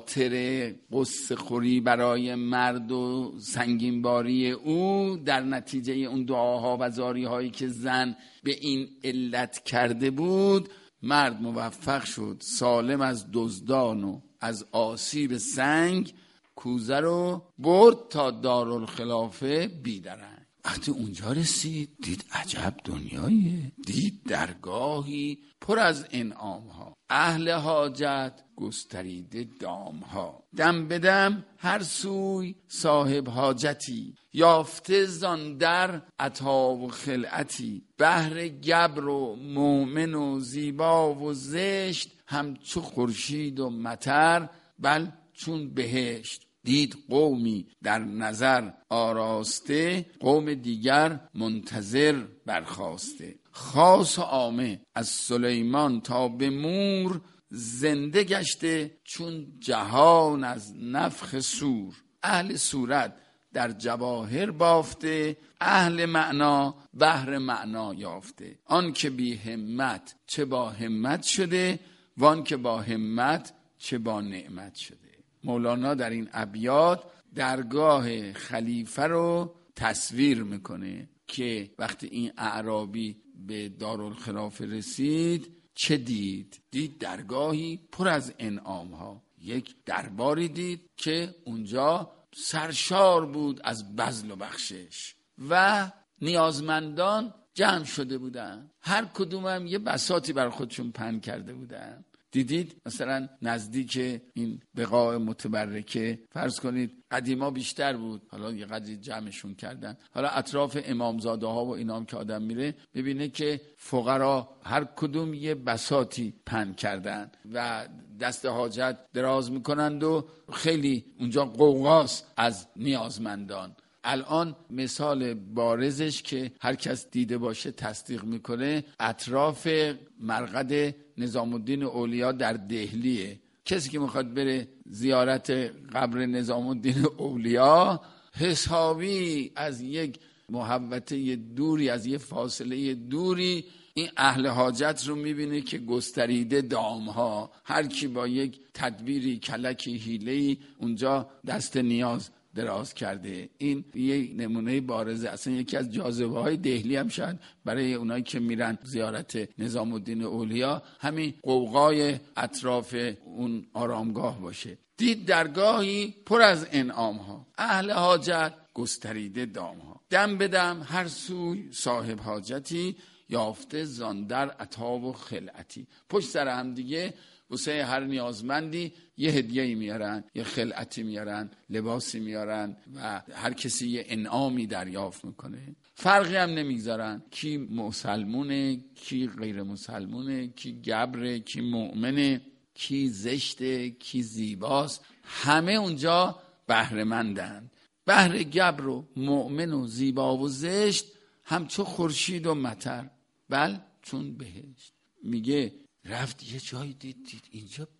خاطر قصه خوری برای مرد و سنگینباری او، در نتیجه اون دعاها و زاری هایی که زن به این علت کرده بود، مرد موفق شد سالم از دزدان و از آسیب سنگ کوزه رو برد تا دارالخلافه بیدرنگ. وقتی اونجا رسید دید عجب دنیاییه، دید درگاهی پر از انعام ها، اهل حاجت گستریده دام ها، دم به دم هر سوی صاحب حاجتی، یافته زان در عطا و خلعتی، بهر گبر و مؤمن و زیبا و زشت، همچو خورشید و مطر بل چون بهشت. دید قومی در نظر آراسته، قوم دیگر منتظر برخاسته، خاص و عامه از سلیمان تا به مور، زنده گشته چون جهان از نفخ صور. اهل صورت در جواهر بافته، اهل معنا بهر معنا یافته، آن که بی همت چه با همت شده، وان که با همت چه با نعمت شده. مولانا در این ابیات درگاه خلیفه رو تصویر میکنه که وقتی این اعرابی به دارالخلافه رسید چه دید؟ دید درگاهی پر از انعام ها، یک درباری دید که اونجا سرشار بود از بذل و بخشش و نیازمندان جمع شده بودن، هر کدوم هم یه بساطی بر خودشون پهن کرده بودن. دیدید مثلا نزدیک این بقاع متبرکه فرض کنید قدیما بیشتر بود، حالا یه قدری جمعشون کردن، حالا اطراف امامزاده ها و اینا هم که آدم میره ببینه که فقرا هر کدوم یه بساطی پهن کردن و دست حاجت دراز میکنند و خیلی اونجا قوقاست از نیازمندان. الان مثال بارزش که هر کس دیده باشه تصدیق میکنه، اطراف مرقد نظام الدین اولیا در دهلیه. کسی که میخواد بره زیارت قبر نظام الدین اولیا، حسابی از یک محوطه دوری، از یک فاصله دوری این اهل حاجت رو میبینه که گستریده دامها، هر کی با یک تدبیری کلکی حیله‌ای اونجا دست نیاز دراز کرده. این یه نمونه بارزه، اصلا یکی از جاذبه های دهلی هم شاید برای اونایی که میرن زیارت نظام الدین اولیا همین قوقای اطراف اون آرامگاه باشه. دید درگاهی پر از انعام ها، اهل حاجت گستریده دام ها، دم به دم هر سوی صاحب حاجتی، یافته زاندر عطا و خلعتی. پشت سر هم دیگه واسه هر نیازمندی یه هدیه‌ای میارن، یه خلعتی میارن، لباسی میارن و هر کسی یه انعامی دریافت میکنه. فرقی هم نمیگذارن کی مسلمونه، کی غیر مسلمونه، کی گبره، کی مؤمنه، کی زشته، کی زیباست، همه اونجا بهره مندن. بهر گبر و مؤمن و زیبا و زشت، همچو خورشید و مطر بل چون بهشت. میگه رفت یه جایی دید دید اینجا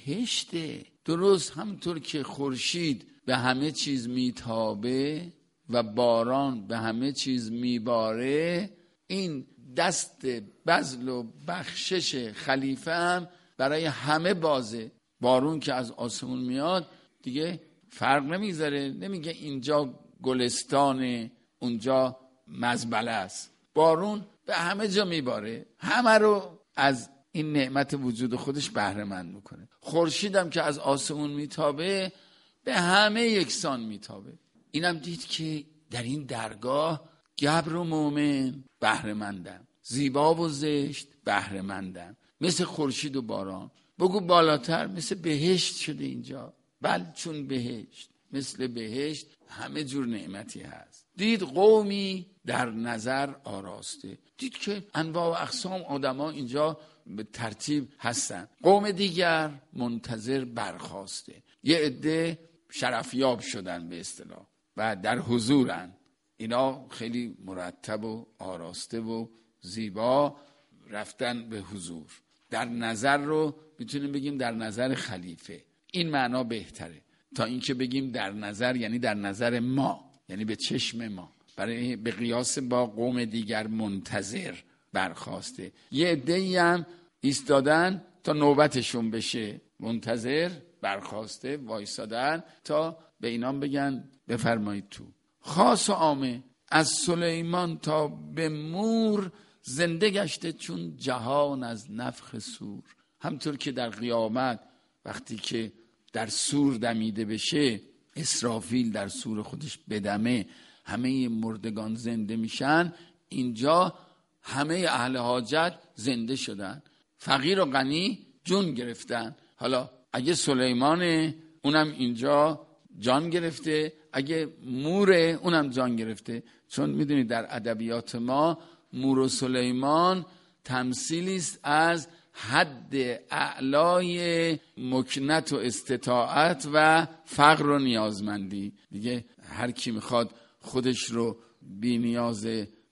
بهشته. درست همونطور که خورشید به همه چیز میتابه و باران به همه چیز میباره، این دست بذل و بخشش خلیفه هم برای همه بازه. بارون که از آسمون میاد دیگه فرق نمیذاره، نمیگه اینجا گلستانه اونجا مزبله است، بارون به همه جا میباره، همه رو از این نعمت وجود خودش بهره مند میکنه. خورشیدم که از آسمون میتابه به همه یکسان میتابه. اینم دید که در این درگاه گبر و مؤمن بهره مندن، زیبا و زشت بهره مندن، مثل خورشید و باران. بگو بالاتر مثل بهشت شده اینجا، بل چون بهشت، مثل بهشت همه جور نعمتی هست. دید قومی در نظر آراسته، دید که انواع و اقسام آدما اینجا به ترتیب هستن. قوم دیگر منتظر برخاسته، یه عده شرفیاب شدن به اصطلاح و در حضورن. اینا خیلی مرتب و آراسته و زیبا رفتن به حضور. در نظر رو میتونیم بگیم در نظر خلیفه، این معنا بهتره تا اینکه بگیم در نظر یعنی در نظر ما، یعنی به چشم ما. برای به قیاس با قوم دیگر منتظر برخاسته. یه عده‌ای هم ایستادن تا نوبتشون بشه، منتظر برخاسته وایسادن تا به اینام بگن بفرمایید تو. خاص و عامه از سلیمان تا به مور زنده گشته چون جهان از نفخ صور. همطور که در قیامت وقتی که در صور دمیده بشه، اسرافیل در صور خودش بدمه، همه مردگان زنده میشن، اینجا همه اهل حاجت زنده شدن، فقیر و غنی جون گرفتن. حالا اگه سلیمانه اونم اینجا جان گرفته، اگه موره اونم جان گرفته. چون میدونید در ادبیات ما مور و سلیمان تمثیلی است از حد اعلای مکنت و استطاعت و فقر و نیازمندی. دیگه هر کی میخواد خودش رو بی نیاز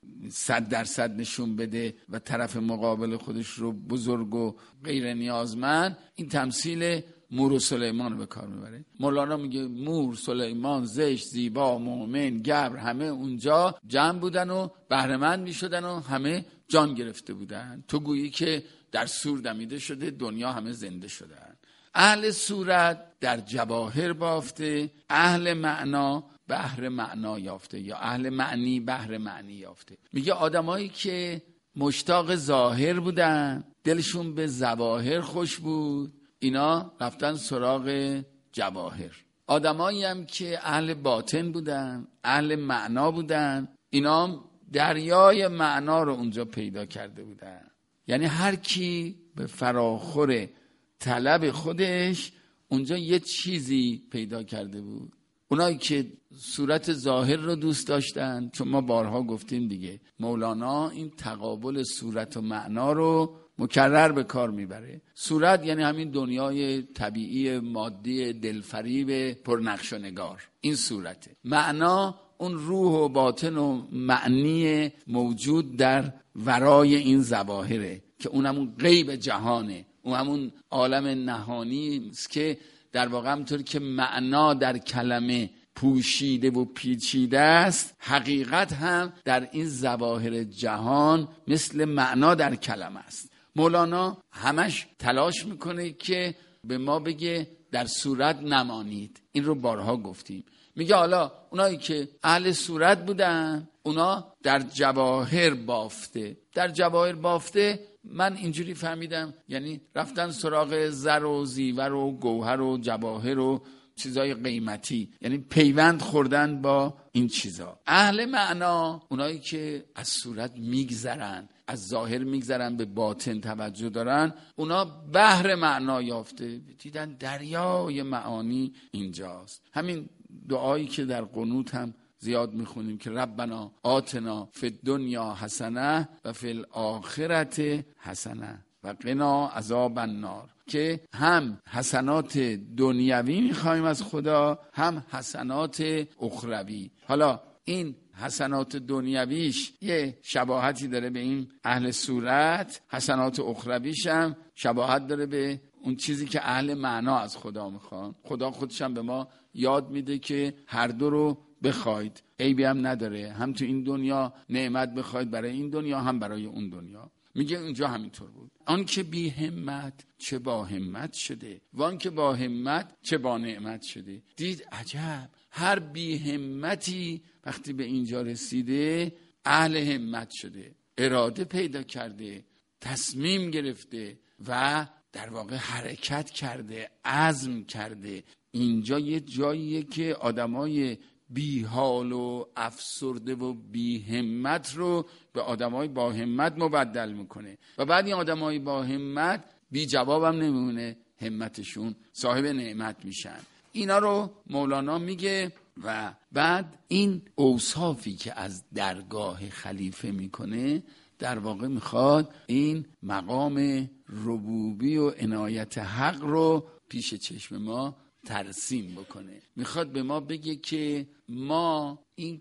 صد درصد نشون بده و طرف مقابل خودش رو بزرگ و غیر نیازمند، این تمثیل مور و سلیمان رو به کار میبره. مولانا میگه مور، سلیمان، زشت، زیبا، مومن، گبر، همه اونجا جمع بودن و بهره‌مند میشدن و همه جان گرفته بودن. تو گویی که در صور دمیده شده، دنیا همه زنده شدن. اهل صورت در جواهر بافته، اهل معنا بحر معنا یافته، یا اهل معنی بحر معنی یافته. میگه آدمایی که مشتاق ظاهر بودن، دلشون به ظواهر خوش بود، اینا رفتن سراغ جواهر. آدمایی هم که اهل باطن بودن، اهل معنا بودن، اینا دریای معنا رو اونجا پیدا کرده بودن. یعنی هر کی به فراخور طلب خودش اونجا یه چیزی پیدا کرده بود. اونایی که صورت ظاهر رو دوست داشتن، چون ما بارها گفتیم دیگه مولانا این تقابل صورت و معنا رو مکرر به کار میبره. صورت یعنی همین دنیای طبیعی مادی دلفریب پرنقش و نگار، این صورته. معنا اون روح و باطن و معنی موجود در ورای این ظواهره که اون همون غیب جهانه، اون همون عالم نهانی است که در واقع همونطور که معنا در کلمه پوشیده و پیچیده است، حقیقت هم در این ظواهر جهان مثل معنا در کلمه است. مولانا همش تلاش میکنه که به ما بگه در صورت نمانید. این رو بارها گفتیم. میگه حالا اونایی که اهل صورت بودن، اونا در جواهر بافته. در جواهر بافته من اینجوری فهمیدم یعنی رفتن سراغ زر و زیور و گوهر و جواهر و چیزای قیمتی، یعنی پیوند خوردن با این چیزا. اهل معنا اونایی که از صورت میگذرن، از ظاهر میگذرن، به باطن توجه دارن، اونا بحر معنا یافته، دیدن دریای معانی اینجاست. همین دعایی که در قنوت هم زیاد میخونیم که ربنا آتنا فی الدنیا حسنه و فی الاخرت حسنه و قنا عذاب النار، که هم حسنات دنیوی میخوایم از خدا، هم حسنات اخروی. حالا این حسنات دنیویش یه شباهتی داره به این اهل صورت، حسنات اخرویش هم شباهت داره به اون چیزی که اهل معنا از خدا میخوان. خدا خودش هم به ما یاد میده که هر دو رو بخواید، عیبی هم نداره، هم تو این دنیا نعمت بخواید برای این دنیا، هم برای اون دنیا. میگه اونجا همینطور بود. آن که بی همت چه با همت شده، وان که با همت چه با نعمت شده. دید عجب، هر بی همتی وقتی به اینجا رسیده اهل همت شده، اراده پیدا کرده، تصمیم گرفته و در واقع حرکت کرده، عزم کرده. اینجا یه جاییه که آدمای بی حال و افسرده و بی همت رو به آدمای با همت مبدل میکنه و بعد این آدمای با همت بی جوابم نمیمونه، همتشون صاحب نعمت میشن. اینا رو مولانا میگه و بعد این اوصافی که از درگاه خلیفه میکنه در واقع میخواد این مقام ربوبی و عنایت حق رو پیش چشم ما ترسیم بکنه. میخواد به ما بگه که ما این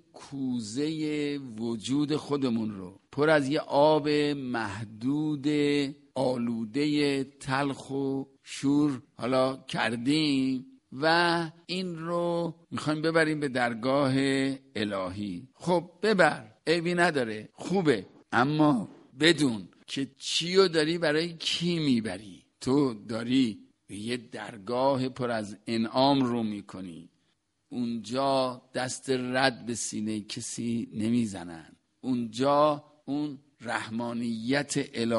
کوزه وجود خودمون رو پر از یه آب محدود آلوده تلخ و شور حالا کردیم و این رو میخوایم ببریم به درگاه الهی. خب ببر، عیبی نداره، خوبه، اما بدون که چیو داری برای کی میبری. تو داری به یه درگاه پر از انعام رو میکنی، اونجا دست رد به سینه کسی نمیزنن، اونجا اون رحمانیت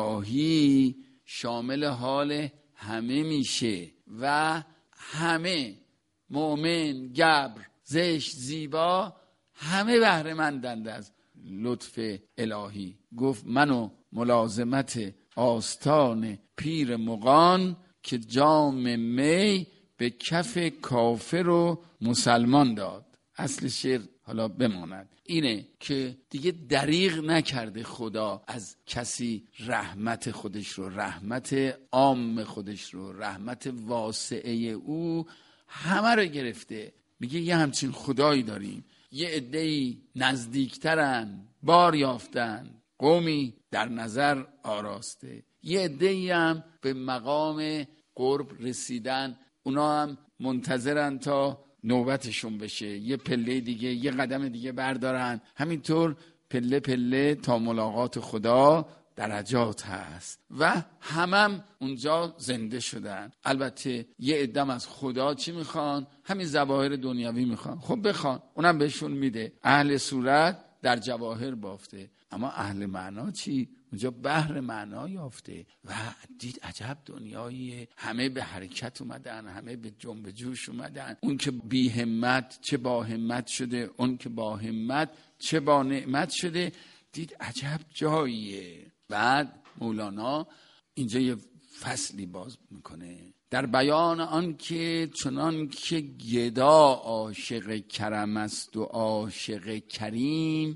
الهی شامل حال همه میشه و همه مؤمن، گبر، زشت، زیبا، همه بهره مندند از لطف الهی. گفت منو ملازمت آستان پیر مغان که جام می به کف کافر و مسلمان داد. اصل شعر حالا بماند اینه که دیگه دریغ نکرده خدا از کسی رحمت خودش رو، رحمت عام خودش رو، رحمت واسعه او همه رو گرفته. میگه یه همچین خدایی داریم، یه عده‌ای نزدیکترن، بار یافتن، قومی در نظر آراسته، یه عده‌ای هم به مقام قرب رسیدن، اونا هم منتظرن تا نوبتشون بشه، یه پله دیگه، یه قدم دیگه بردارن. همینطور پله پله تا ملاقات خدا درجات هست و همم اونجا زنده شدن. البته یه عدم از خدا چی میخوان؟ همین ظواهر دنیوی میخوان. خب بخوان، اونم بهشون میده. اهل صورت در جواهر بافته، اما اهل معنا چی؟ اونجا بحر معنا یافته و دید عجب دنیایی، همه به حرکت اومدن، همه به جنب جوش اومدن. اون که بی همت چه با همت شده، اون که با همت چه با نعمت شده. دید عجب جاییه. بعد مولانا اینجا یه فصلی باز میکنه در بیان آن که چنان که گدا عاشق کرم است و عاشق کریم،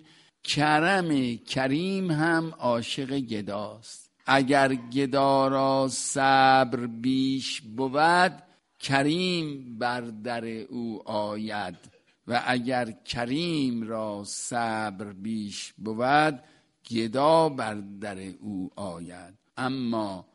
کرم کریم هم عاشق گداست. اگر گدا را صبر بیش بود، کریم بر در او آید، و اگر کریم را صبر بیش بود، گدا بر در او آید. اما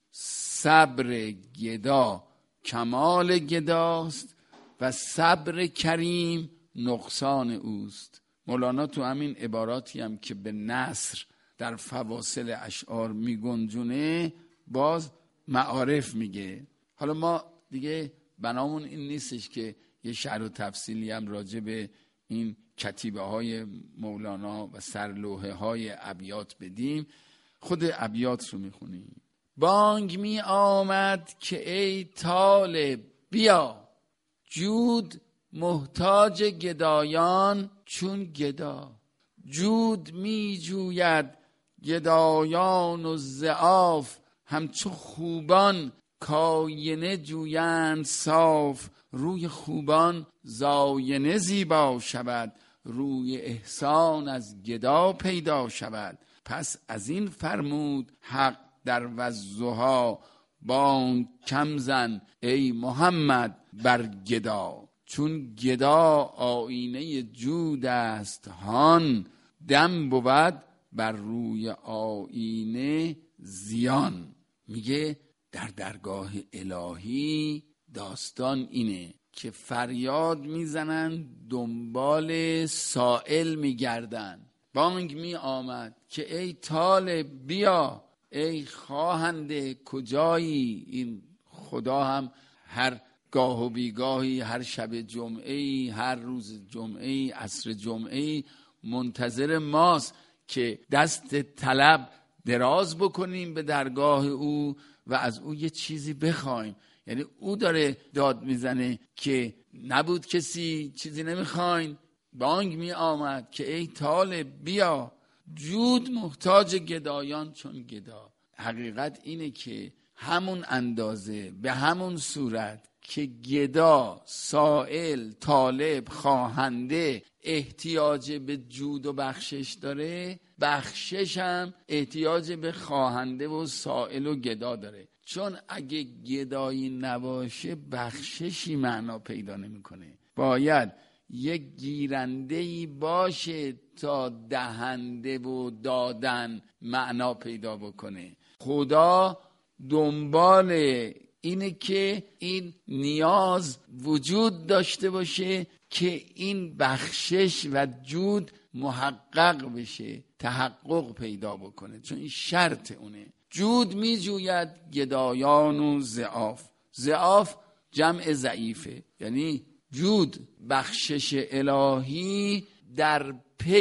صبر گدا کمال گداست و صبر کریم نقصان اوست. مولانا تو همین عباراتی هم که به نثر در فواصل اشعار میگنجونه باز معارف میگه. حالا ما دیگه بنامون این نیستش که یه شرح و تفصیلی هم راجع به این کتیبه های مولانا و سرلوحه های ابیات بدیم، خود ابیات رو میخونیم. بانگ می آمد که ای طالب بیا، جود محتاج گدایان چون گدا. جود می جوید گدایان و ضعاف، همچو خوبان کاینه جویند صاف. روی خوبان زاینه زیبا شود، روی احسان از گدا پیدا شود. پس از این فرمود حق در والضحی، بانگ کم زن ای محمد بر گدا. چون گدا آینه جود است هان، دم بود بر روی آینه زیان. میگه در درگاه الهی داستان اینه که فریاد میزنن، دنبال سائل میگردن. بانگ می آمد که ای طالب بیا، ای خواهنده کجایی؟ این خدا هم هر گاه و بیگاهی، هر شب جمعه‌ای، هر روز جمعه‌ای، عصر جمعه‌ای منتظر ماست که دست طلب دراز بکنیم به درگاه او و از او یه چیزی بخوایم. یعنی او داره داد میزنه که نبود کسی چیزی نمیخواین. بانگ می آمد که ای طالب بیا، جود محتاج گدایان چون گدا. حقیقت اینه که همون اندازه، به همون صورت که گدا، سائل، طالب، خواهنده احتیاج به جود و بخشش داره، بخشش هم احتیاج به خواهنده و سائل و گدا داره. چون اگه گدایی نباشه بخششی معنا پیدا نمیکنه. باید یک گیرنده‌ای باشه تا دهنده و دادن معنا پیدا بکنه. خدا دنبال اینه که این نیاز وجود داشته باشه که این بخشش و جود محقق بشه، تحقق پیدا بکنه، چون این شرط اونه. جود می جوید گدایان و ضعاف. ضعاف جمع ضعیفه، یعنی جود بخشش الهی در پی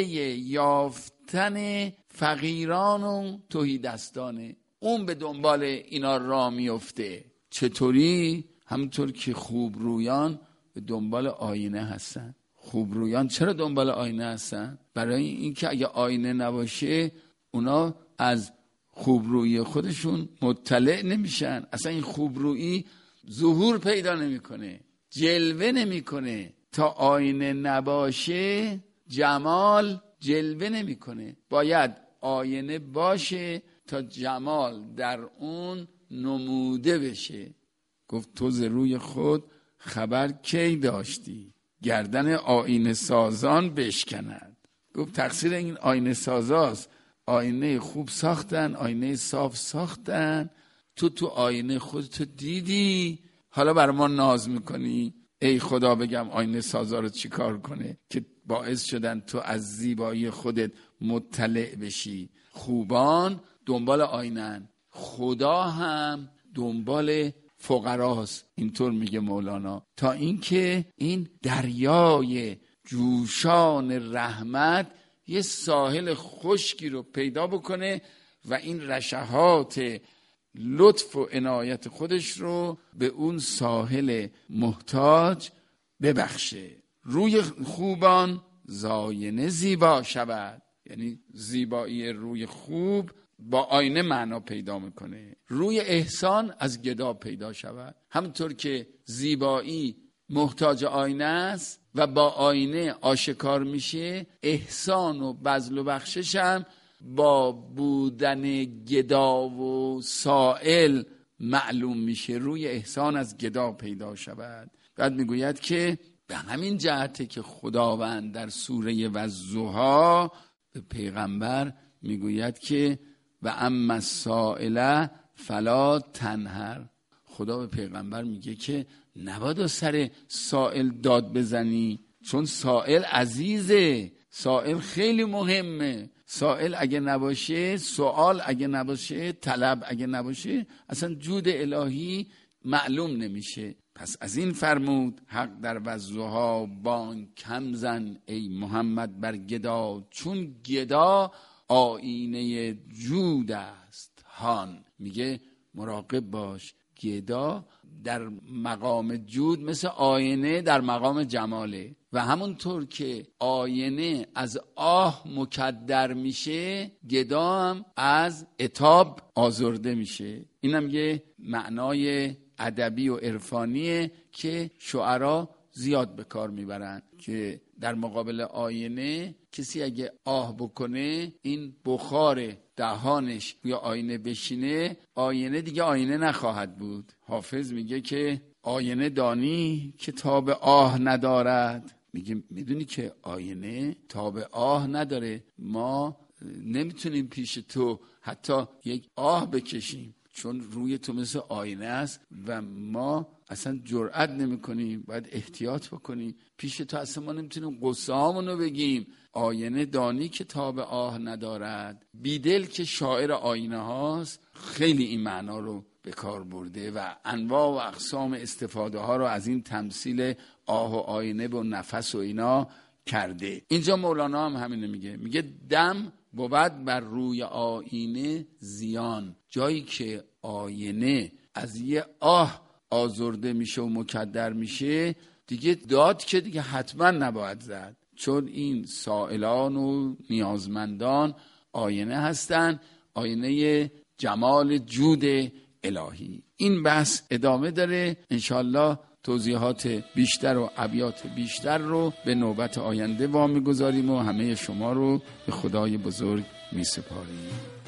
یافتن فقیران و تهیدستانه. اون به دنبال اینا راه میفته. چطوری؟ همونطور که خوبرویان به دنبال آینه هستن. خوبرویان چرا دنبال آینه هستن؟ برای اینکه اگه آینه نباشه اونا از خوبرویی خودشون مطلع نمیشن. اصلا این خوبرویی ظهور پیدا نمیکنه، جلوه نمیکنه. تا آینه نباشه جمال جلوه نمیکنه. باید آینه باشه تا جمال در اون نموده بشه. گفت تو ز روی خود خبر کی داشتی، گردن آینه سازان بشکند. گفت تقصیر این آینه سازاست. آینه خوب ساختن، آینه صاف ساختن، تو تو آینه خودتو دیدی، حالا برای ما ناز میکنی. ای خدا بگم آینه سازا رو چی کار کنه که باعث شدن تو از زیبایی خودت مطلع بشی. خوبان دنبال آینن، خدا هم دنبال فقراست. اینطور میگه مولانا. تا اینکه این دریای جوشان رحمت یه ساحل خشکی رو پیدا بکنه و این رشحات لطف و عنایت خودش رو به اون ساحل محتاج ببخشه. روی خوبان زاینه زیبا شود، یعنی زیبایی روی خوب با آینه معنا پیدا میکنه. روی احسان از گدا پیدا شود. همونطور که زیبایی محتاج آینه است و با آینه آشکار میشه، احسان و بذل و بخشش هم با بودن گدا و سائل معلوم میشه. روی احسان از گدا پیدا شود. بعد میگوید که به همین جهته که خداوند در سوره والضحی به پیغمبر میگوید که و اما السائل فلا تنهر. خدا به پیغمبر میگه که نباید سر سائل داد بزنی، چون سائل عزیزه، سائل خیلی مهمه. سائل اگه نباشه، سوال اگه نباشه، طلب اگه نباشه، اصلا جود الهی معلوم نمیشه. پس از این فرمود حق در والضحی بانگ کم زن ای محمد بر گدا، چون گدا آینه جود است هان. میگه مراقب باش، گدا در مقام جود مثل آینه در مقام جماله و همونطور که آینه از آه مکدر میشه، گدا هم از عتاب آزرده میشه. اینم یه معنای ادبی و عرفانیه که شعرا زیاد به کار میبرن که در مقابل آینه کسی اگه آه بکنه، این بخار دهانش یا آینه بشینه، آینه دیگه آینه نخواهد بود. حافظ میگه که آینه دانی که تاب آه ندارد. میگه میدونی که آینه تاب آه نداره، ما نمیتونیم پیش تو حتی یک آه بکشیم، چون روی تو مثل آینه است و ما اصلا جرئت نمی کنیم. باید احتیاط بکنیم. پیش تو اصلا ما نمیتونیم قصه هامونو بگیم. آینه دانی که تاب آه ندارد. بیدل که شاعر آینه هاست خیلی این معنا رو به کار برده و انواع و اقسام استفاده ها رو از این تمثیل آه و آینه و نفس و اینا کرده. اینجا مولانا هم همینه میگه. میگه دم بود بر روی آینه زیان. جایی که آینه از یه آه آزرده میشه و مکدر میشه، دیگه داد که دیگه حتما نباید زد، چون این سائلان و نیازمندان آینه هستن، آینه جمال جود الهی. این بحث ادامه داره. انشالله توضیحات بیشتر و ابیات بیشتر رو به نوبت آینده وامی گذاریم و همه شما رو به خدای بزرگ می سپاریم.